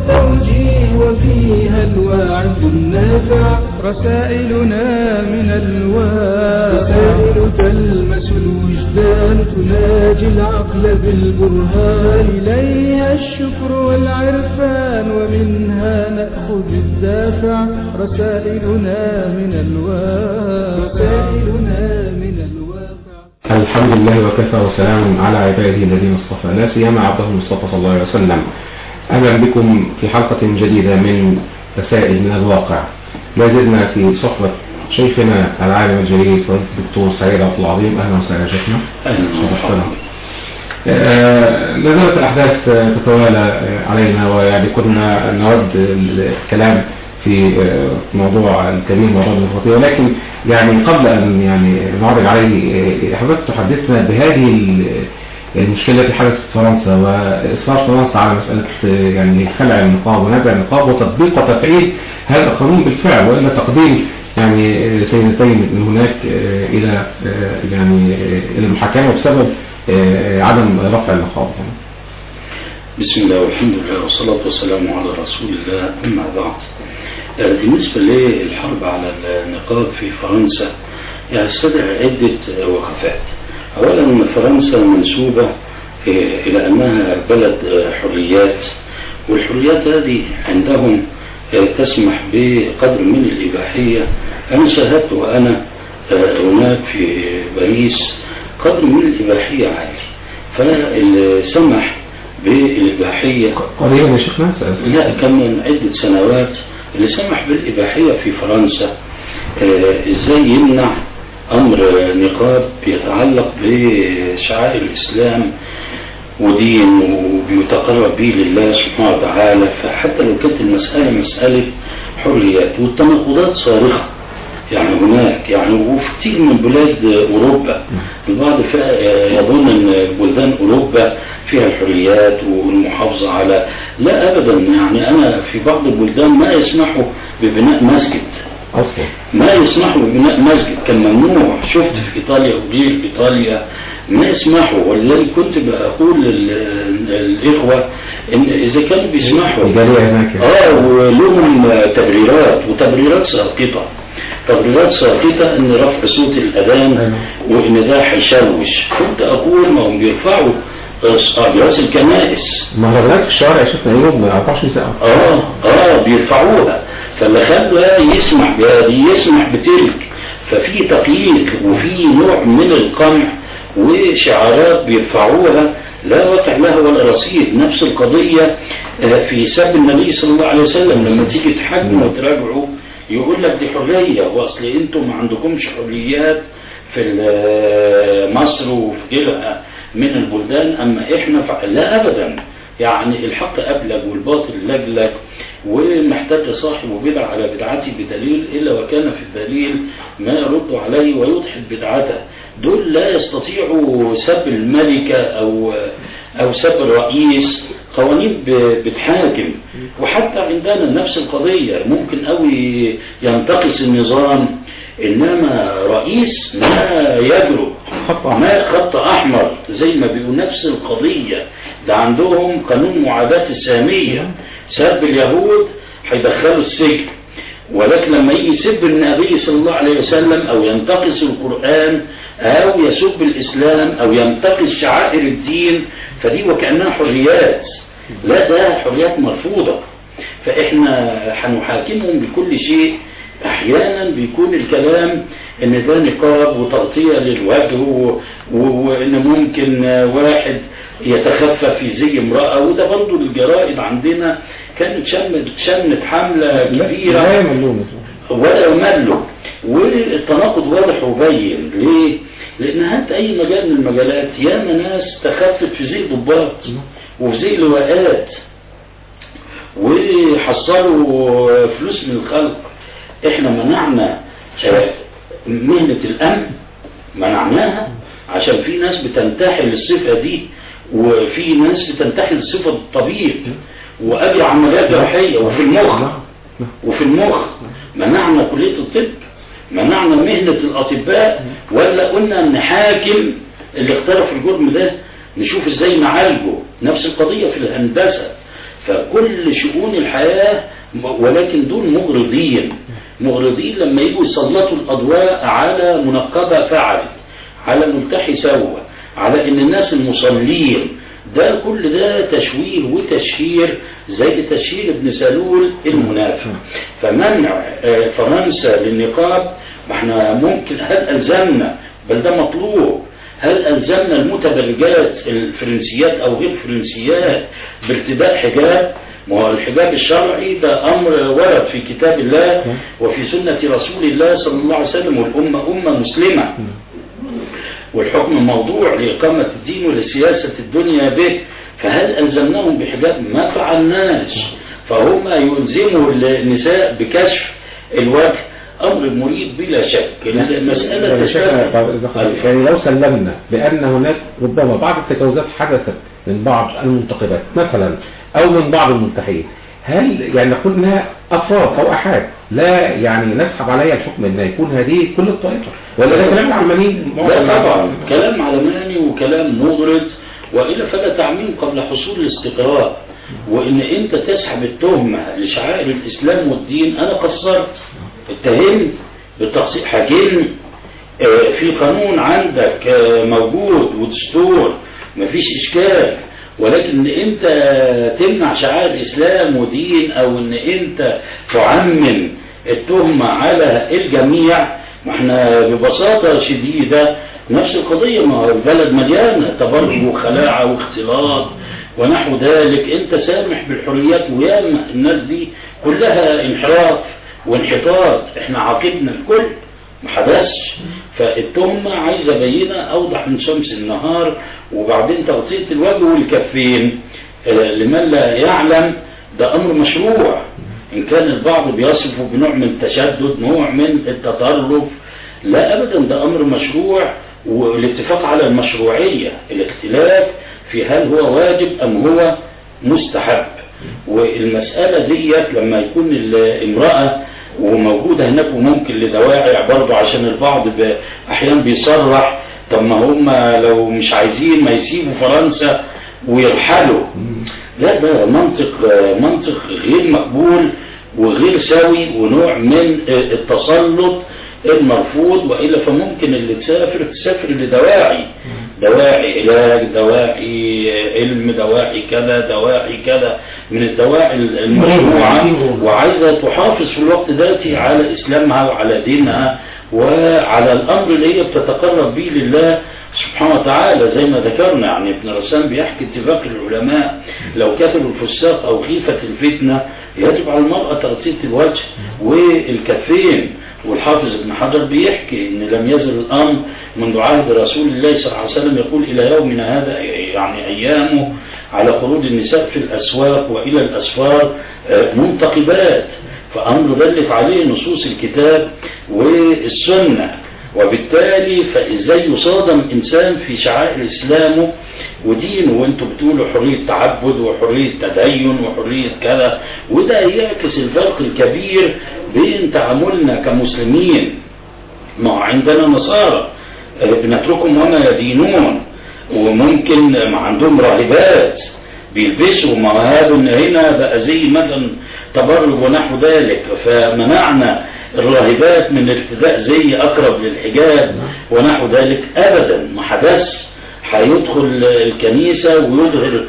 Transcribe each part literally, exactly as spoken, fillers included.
التوجيه وفيها الوعد النافع. رسائلنا من الواقع، رسائل تلمس الوجدان تناجي العقل بالبرهان. إليها الشكر والعرفان ومنها نأخذ الدافع. رسائلنا من الواقع، رسائلنا من الواقع. الحمد لله وكفى وسلام على عباده الذين اصطفى، لا سيما عبده المصطفى صلى الله عليه وسلم. أهلا بكم في حلقة جديدة من رسائل من الواقع. لا زلنا في صحبة شيخنا العالم الجليل فضيلة الدكتور سعيد عبد العظيم. أهلا وسهلا شيخنا. أهلا. لا زالت الأحداث تتوالى علينا، ويعني كنا نود الكلام في موضوع الكريم والرجل الخطير، ولكن يعني قبل أن يعني نعرض عليه حضرتك تحدثنا بهذه المشكلة التي حدثت في فرنسا وإصرار فرنسا على مسألة يعني خلع النقاب ونزع النقاب وتطبيق وتفعيل هذا القانون بالفعل، وإلا تقديم يعني سيدتين من هناك إلى يعني إلى المحاكمة بسبب عدم رفع النقاب. بسم الله والحمد لله والصلاة والسلام على رسول الله. أما بعد، بالنسبة للحرب على النقاب في فرنسا يعني استدعى عدة وقفات. أولا فرنسا منسوبة إلى أنها بلد حريات، والحريات هذه عندهم تسمح بقدر من الإباحية. أنا شاهدت وأنا هناك في باريس قدر من الإباحية عالي، فالسمح بالإباحية قريبا يا شيخنا؟ لا، كان من عدة سنوات اللي سمح بالإباحية في فرنسا. إزاي يمنع أمر نقاب يتعلق بشعائر الإسلام ودين وبيتقرب به لله سبحانه وتعالى، فحتى لو كانت المسألة مسألة حريات والتناقضات صارخة يعني هناك يعني وفي كثير من بلاد أوروبا. البعض يظن أن بلدان أوروبا فيها الحريات والمحافظة على، لا أبدا. يعني أنا في بعض البلدان ما يسمحوا ببناء مسجد أصلا، ما يسمحوا ببناء مسجد، كان ممنوع. شفت في إيطاليا وغير إيطاليا ما يسمحوا، ولذلك كنت بقول للإخوة إن إذا كانوا بيسمحوا آه ولهم تبريرات وتبريرات ساقطة، تبريرات ساقطة إن رفع صوت الأذان وإن ده هيشوش. كنت أقول ما هم بيرفعوا أجراس الكنائس، مهرجانات في الشوارع شفنا يوم أربعة وعشرين ساعة آه آه بيرفعوها، فاللي خلى يسمح بهذه يسمح بتلك. ففي تقييد وفي نوع من القمع وشعارات بيرفعوها لا وقع لها ولا رصيد. نفس القضية في سب النبي صلى الله عليه وسلم، لما تيجي تحكموا وتراجعوا يقول لك دي حرية، وأصل أنتم ما عندكمش حريات في مصر وفي غيرها من البلدان، أما إحنا لا أبدا. يعني الحق أبلغ والباطل لجلج، ومحتاج صاحب بدعة على بدعته بدليل إلا وكان في الدليل ما يرد عليه ويضحك بدعته. دول لا يستطيعوا سب الملكة أو أو سب الرئيس، قوانين بتحاكم. وحتى عندنا نفس القضية، ممكن قوي ينتقص النظام، إنما رئيس ما يجرؤ ما خط أحمر زي ما بيقول. نفس القضية ده عندهم قانون معاداة السامية، سب اليهود هيدخلوا السجن، ولكن لما يجي يسب النبي صلى الله عليه وسلم أو ينتقص القرآن أو يسب الإسلام أو ينتقص شعائر الدين فدي وكأنها حريات. لا، ده حريات مرفوضة. فإحنا هنحاكمهم بكل شيء. أحيانا بيكون الكلام إن ده نقاب وتغطية للوجه، وإن ممكن واحد يتخفى في زي امرأة، وده برضو الجرائد عندنا كانت شمت شمت حملة كبيرة ولا ملوا، والتناقض واضح وبين. ليه؟ لأن هات أي مجال من المجالات ياما ناس تخفت في زي ضباط وفي زي لواءات وحصلوا فلوس من الخلق. احنا منعنا مهنة الأمن، منعناها عشان في ناس بتنتحل الصفة دي، وفي ناس بتنتحل صفة الطبيب وأبي عمليات جراحية وفي المخ وفي المخ منعنا كلية الطب، منعنا مهنة الأطباء، ولا قلنا نحاكم اللي اخترف الجرم ده نشوف ازاي نعالجه. نفس القضية في الهندسة. فكل شؤون الحياة، ولكن دول مغرضين مغرضين لما يجوا يسلطوا الأضواء على منقبة فعلت، على ملتحي سوى، على ان الناس المصلين، ده كل ده تشويه وتشهير زي تشهير ابن سلول المنافق. فمنع فرنسا للنقاب، ما احنا ممكن هل ألزمنا، بل ده مطلوب، هل ألزمنا المتبرجات الفرنسيات أو غير فرنسيات بارتداء حجاب؟ ما هو الحجاب الشرعي ده أمر ورد في كتاب الله وفي سنة رسول الله صلى الله عليه وسلم، والأمة أمة مسلمة، والحكم موضوع لإقامة الدين ولسياسة الدنيا به. فهل ألزمناهم بحجاب؟ ما فعلناش. فهم يلزموا النساء بكشف الوجه، أمر مريب بلا شك. المسألة يعني لو سلمنا بأن هناك ربما بعض التجاوزات حدثت من بعض المنتقبات مثلا أو من بعض الملتحين، هل يعني نقول انها افراد او احاد لا يعني نسحب عليها الحكم انها يكون هذه كل الطائفه، ولا ده كلام علماني؟ لا طبعا كلام علماني وكلام مغرض، والا فلا تعميم قبل حصول الاستقراء. وان انت تسحب التهمه لشعائر الاسلام والدين، انا قصرت اتهمت بالتقصير، حاكم في قانون عندك موجود ودستور مفيش اشكال، ولكن ان انت تمنع شعائر الاسلام ودين، او ان انت تعمم التهمة على الجميع، ما احنا ببساطة شديدة نفس القضية. ما البلد مليانة تبرج وخلاعة واختلاط ونحو ذلك، انت سامح بالحريات، وياما الناس دي كلها انحراف وانحطاط، احنا عاقبنا الكل ما حدثش. فالتهمة عايزة بينة أوضح من شمس النهار، وبعدين تغطية الوجه والكفين لمن لا يعلم ده أمر مشروع. إن كان البعض بيصفه بنوع من التشدد، نوع من التطرف، لا أبدا، ده أمر مشروع، والاتفاق على المشروعية، الاختلاف في هل هو واجب أم هو مستحب. والمسألة ديت لما يكون الامرأة وموجودة هناك، وممكن لدواعي برضه، عشان البعض أحيانا بيصرح طب ما هم لو مش عايزين ما يسيبوا فرنسا ويرحلوا. لا، ده منطق منطق غير مقبول وغير سوي، ونوع من التسلط المرفوض. وإلا فممكن اللي تسافر تسافر لدواعي، دواعي علاج، دواعي علم، دواعي كذا، دواعي كذا من الدواعي المشروعة، وعايزة تحافظ في الوقت ذاته على إسلامها وعلى دينها وعلى الأمر اللي هي بتتقرب به لله سبحانه وتعالى. زي ما ذكرنا، يعني ابن رسام بيحكي اتفاق العلماء لو كتبوا الفساق أو خيفة الفتنة يجب على المرأة تغطية الوجه والكفين. والحافظ ابن حجر بيحكي ان لم يزل الامر منذ عهد رسول الله صلى الله عليه وسلم، يقول الى يومنا هذا، يعني ايامه، على خروج النساء في الاسواق والى الاسفار منتقبات. فامر دلت عليه نصوص الكتاب والسنه. وبالتالي فازاي يصادم انسان في شعائر اسلامه ودينه، وانتم بتقولوا حرية تعبد وحرية تدين وحرية كذا، وده يعكس الفرق الكبير بين تعاملنا كمسلمين. ما عندنا نصارى بنتركهم وما يدينون، وممكن ما عندهم راهبات بيلبسوا، ما هذا هنا بقى زي مثلا تبرج ونحو ذلك، فمنعنا الراهبات من ارتداء زي أقرب للحجاب ونحو ذلك. أبدا ما حدث. هيدخل الكنيسة ويظهر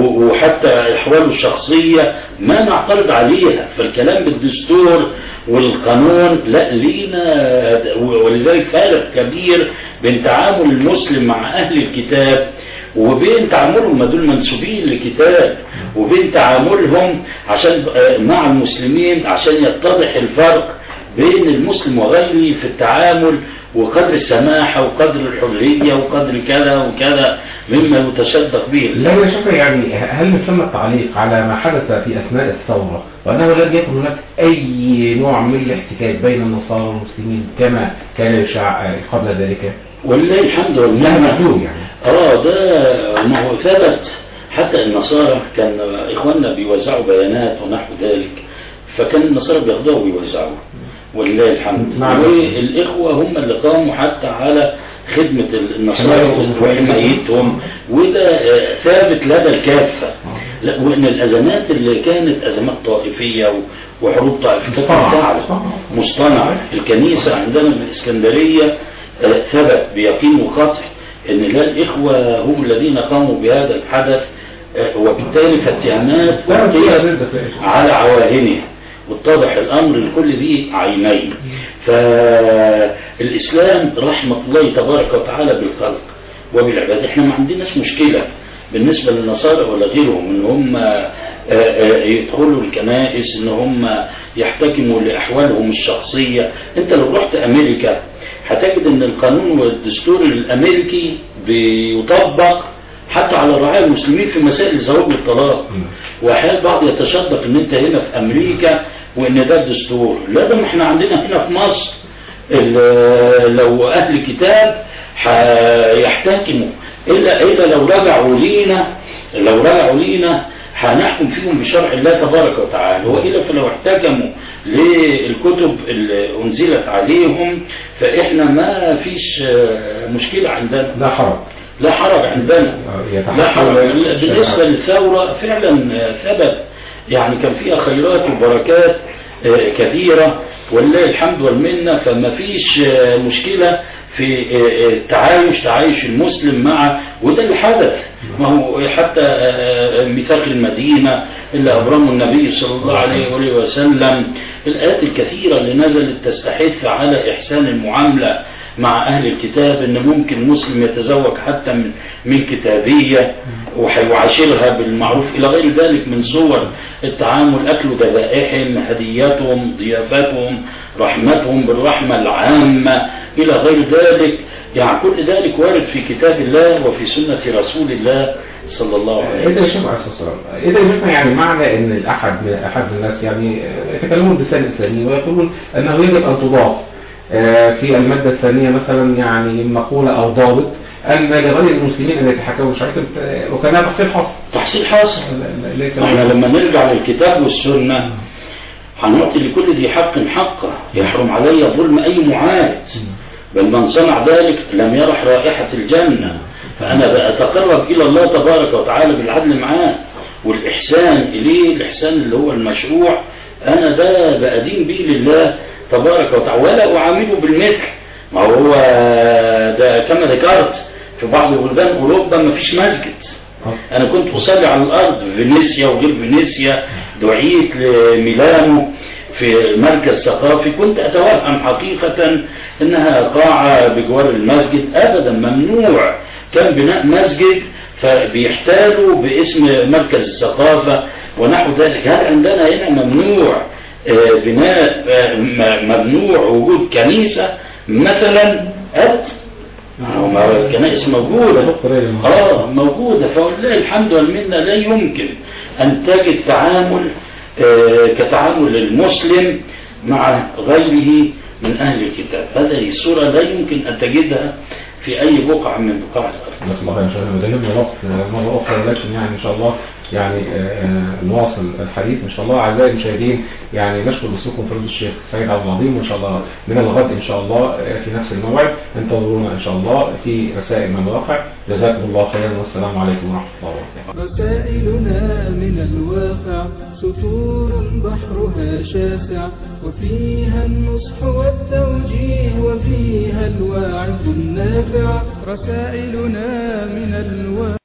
وحتى أحواله الشخصية ما نعترض عليها. فالكلام بالدستور والقانون لا لينا، ولذلك فارق كبير بين تعامل المسلم مع أهل الكتاب وبين تعاملهم، ما دول منسوبين لكتاب، وبين تعاملهم عشان مع المسلمين عشان يتضح الفرق بين المسلم وغيره في التعامل، وقدر السماحة وقدر الحرية وقدر كذا وكذا مما يتشدق به. لا يا شيخ، يعني هل يسمى التعليق على ما حدث في أثناء الثورة وأنه لم يكن هناك أي نوع من الاحتكاك بين النصارى والمسلمين كما كان يشاع قبل ذلك؟ والله الحمد لله محدود يعني. اه ده ما هو ثبت. حتى النصارى كان إخواننا بيوزعوا بيانات ونحو ذلك، فكان النصارى بياخدوها ويوزعوها ولله الحمد. والإخوة هم اللي قاموا حتى على خدمة النصارى وحمايتهم، وده ثابت لدى الكافة. لا، وإن الأزمات اللي كانت أزمات طائفية وحروب طائفية مصطنعة. الكنيسة عندنا من الإسكندرية ثبت بيقين وقطع إن لا الإخوة هم الذين قاموا بهذا الحدث، وبالتالي فالتهمات على عواهنها، واتضح الأمر لكل ذي عينين. فالإسلام رحمة الله تبارك وتعالى بالخلق وبالعباد. احنا ما عندناش مشكلة بالنسبة للنصارى ولا غيرهم ان هم يدخلوا الكنائس، ان هم يحتكموا لأحوالهم الشخصية. انت لو رحت أمريكا هتجد ان القانون والدستور الأمريكي بيطبق حتى على الرعايا المسلمين في مسائل الزواج والطلاق. واحيانا البعض يتشدق ان انت هنا في امريكا وان ده الدستور. لا، ده احنا عندنا هنا في مصر لو اهل كتاب هيحتكموا الا الا لو رجعوا لينا لو رجعوا لينا هنحكم فيهم بشرع الله تبارك وتعالى، والا فلو احتكموا للكتب اللي انزلت عليهم فاحنا ما فيش مشكلة عندنا. لا حرج لا حرج عندنا. لا حرج. بالنسبة للثورة فعلا ثبت يعني كان فيها خيرات وبركات كثيرة ولله الحمد والمنة، فما فيش مشكلة في التعايش تعايش المسلم مع، وده اللي حدث. ما هو حتى ميثاق المدينة اللي أبرمه النبي صلى الله عليه وآله وسلم، الآيات الكثيرة اللي نزلت تستحث على إحسان المعاملة مع أهل الكتاب، إن ممكن مسلم يتزوج حتى من من كتابية ويعاشرها بالمعروف إلى غير ذلك من صور التعامل، أكل ذبائحهم، هدياتهم، ضيافتهم، رحمتهم بالرحمة العامة إلى غير ذلك. يعني كل ذلك وارد في كتاب الله وفي سنة رسول الله صلى الله عليه وسلم. إذا يشوف عليه الصلاة والسلام، إذا يشوف يعني معنى إن الأحد من أحد الناس يعني يتكلمون باللسان الإسلامي ويقولون أنه يجب أن تضاف في المادة الثانية مثلا يعني مقولة أو ضابط أن لغير المسلمين أن يتحكموا بشريعة، وكان تحصيل حاصل. تحصيل حاصل. احنا لما نرجع للكتاب والسنة هنعطي لكل ذي حق حقه، يحرم علي ظلم أي معاند، بل من صنع ذلك لم يرح رائحة الجنة. فأنا بأتقرب إلى الله تبارك وتعالى بالعدل معاه والإحسان إليه، الإحسان اللي هو المشروع، أنا ده بأدين به لله تبارك وتعالى ولا أعامله بالمثل. ما هو ده كما ذكرت في بعض بلدان أوروبا ما فيش مسجد. أنا كنت أصلي على الأرض في فينيسيا وغير فينيسيا، دعيت لميلانو في مركز ثقافي، كنت أتوهم حقيقة أنها قاعة بجوار المسجد. أبدا ممنوع كان بناء مسجد، فبيحتالوا باسم مركز الثقافة ونحو ذلك. هل عندنا هنا ممنوع بناء، ممنوع وجود كنيسة مثلا؟ أبدا، الكنائس موجودة اه موجودة. فولله الحمد والمنة لا يمكن أن تجد تعامل آه كتعامل المسلم مع غيره من أهل الكتاب. هذه الصورة لا يمكن أن تجدها في أي بقعة من بقاع الأرض. نسأل الله إن شاء الله مدينة وقت مرة أخرى، لكن يعني إن شاء الله يعني نواصل الحديث إن شاء الله. أعزائي المشاهدين يعني نشكر باسمكم فضيلة الشيخ سعيد عبد العظيم، وإن شاء الله من الغد إن شاء الله في نفس الموعد انتظرونا إن شاء الله في رسائل من الواقع. جزاكم الله خيرا والسلام عليكم ورحمة الله وبركاته. رسائلنا من الواقع سطور بحرها شاسع، وفيها النصح والتوجيه وفيها الواعظ النافع. رسائلنا من الواقع